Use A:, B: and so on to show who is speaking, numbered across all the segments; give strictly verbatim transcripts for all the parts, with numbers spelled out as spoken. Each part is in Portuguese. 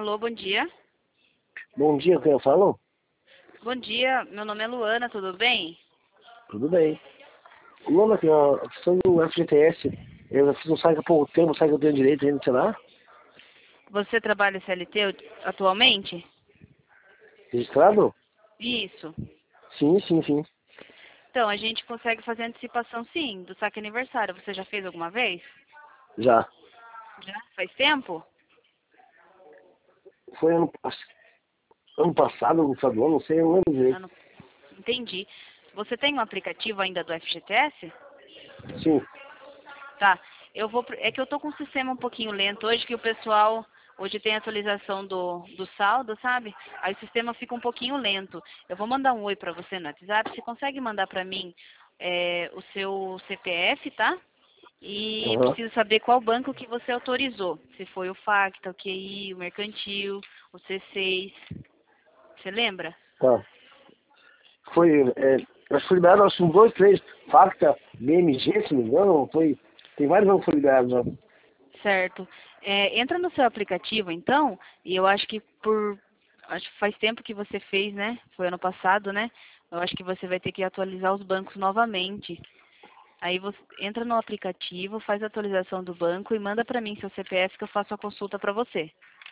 A: Alô, bom dia.
B: Bom dia, quem eu falo?
A: Bom dia, meu nome é Luana, tudo bem?
B: Tudo bem. Luana, aqui, ó, a questão do F G T S, eu já fiz um site há pouco tempo, sabe que eu tenho direito ainda, sei lá,
A: Você trabalha C L T atualmente?
B: registrado?
A: Isso.
B: Sim, sim, sim.
A: Então, a gente consegue fazer antecipação sim, do saque aniversário. Você já fez alguma vez?
B: Já.
A: Já? Faz tempo?
B: Foi ano, pass- ano passado, no final do ano, não sei, eu não lembro
A: Ah,
B: direito.
A: não. Entendi. Você tem um aplicativo ainda do F G T S?
B: Sim.
A: Tá. Eu vou. É que eu tô com o sistema um pouquinho lento hoje, que o pessoal. Hoje tem atualização do, do saldo, sabe? Aí o sistema fica um pouquinho lento. Eu vou mandar um oi pra você no WhatsApp. Você consegue mandar pra mim é, o seu C P F, tá? E
B: Aham.
A: preciso saber qual banco que você autorizou. Se foi o Facta, o Q I, o Mercantil, o C seis. Você lembra?
B: Tá. Foi, é, acho que foi liberado, acho que uns dois, três, Facta, B M G, se não me engano, foi, tem vários anos que foi liberado já.
A: Certo. É, entra no seu aplicativo, então, e eu acho que por. Acho que faz tempo que você fez, né? Foi ano passado, né? Eu acho que você vai ter que atualizar os bancos novamente. Aí você entra no aplicativo, faz a atualização do banco e manda para mim seu C P F que eu faço a consulta para você.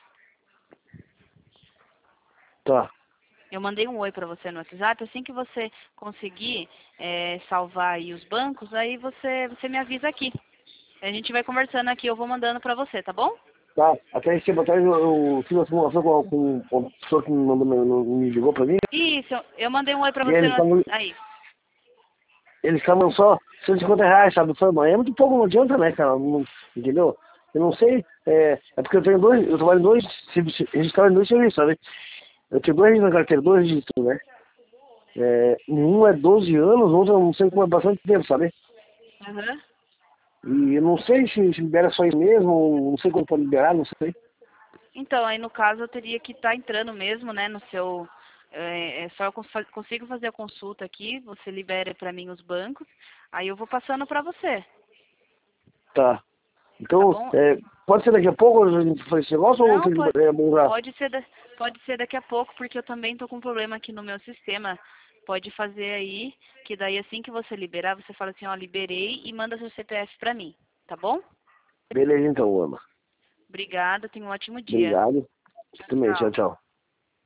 B: Tá.
A: Eu mandei um oi para você no WhatsApp. Assim que você conseguir é, salvar aí os bancos, aí você, você me avisa aqui. A gente vai conversando aqui, eu vou mandando para você, tá bom?
B: Tá. Até esse tempo atrás eu, eu fiz uma simulação com, com, com uma pessoa que me, mandou, me, me ligou pra mim,
A: Isso, eu mandei um oi para
B: e
A: você
B: eles
A: no
B: estavam
A: aí.
B: eles estavam só cento e cinquenta reais, sabe? Eu falei, mas é muito pouco, não adianta, né, cara? Não, entendeu? Eu não sei, é, é porque eu tenho dois, eu trabalho em dois, serviços- registrado em dois serviços, sabe? Eu tenho dois registros na carteira, dois registros, né? É, um é doze anos, o outro eu não sei como é bastante tempo, sabe?
A: Aham.
B: E eu não sei se, se libera só isso mesmo, ou não sei como pode liberar, não sei.
A: Então, aí no caso eu teria que estar entrando mesmo, né, no seu. É, é só eu cons- consigo fazer a consulta aqui, você libera para mim os bancos, aí eu vou passando para você,
B: Tá.
A: tá
B: Então,
A: bom?
B: é, pode ser daqui a pouco a gente faz esse negócio ou
A: Não,
B: tem
A: pode,
B: que é, bom já?
A: pode ser, da- pode ser daqui a pouco, porque eu também tô com um problema aqui no meu sistema. Pode fazer aí, que daí assim que você liberar, você fala assim, ó, liberei e manda seu C P F para mim, tá bom?
B: Beleza então, Ana.
A: Obrigada, tenha um ótimo dia.
B: Obrigado. Você
A: Tchau,
B: também, tchau,
A: tchau.
B: tchau.